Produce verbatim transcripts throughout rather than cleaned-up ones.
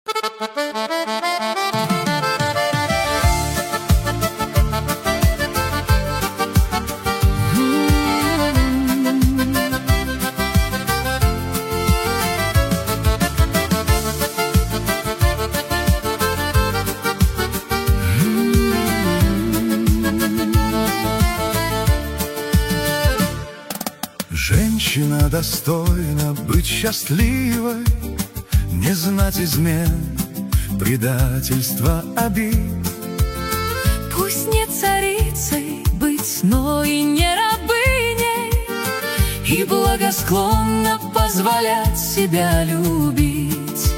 Женщина достойна быть счастливой, не знать измен, предательства, обид. Пусть не царицей быть, но и не рабыней, и благосклонно позволять себя любить.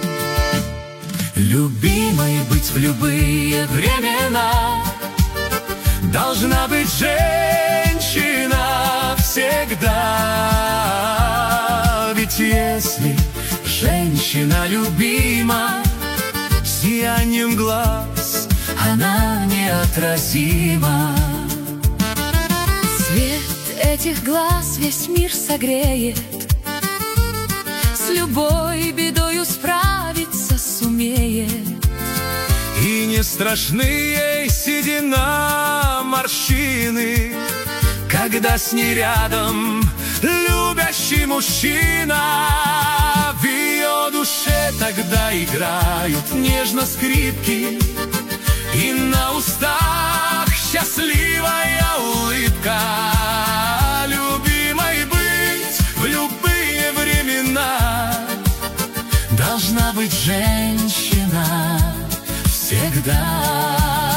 Любимой быть в любые времена должна быть женщина всегда. Ведь если женщина любима, сиянием глаз она неотразима. Свет этих глаз весь мир согреет, с любой бедою справиться сумеет. И не страшны ей седина, морщины, когда с ней рядом любящий мужчина. В ее душе тогда играют нежно скрипки, и на устах счастливая улыбка. Любимой быть в любые времена должна быть женщина всегда.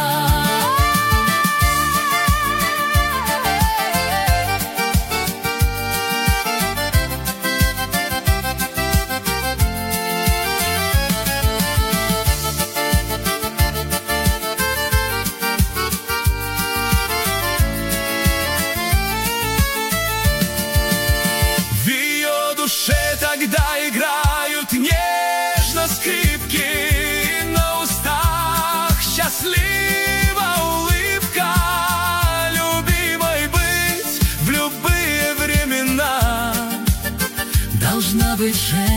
Тогда играют нежно скрипки, на устах счастлива улыбка. Любимой быть в любые времена должна быть женщина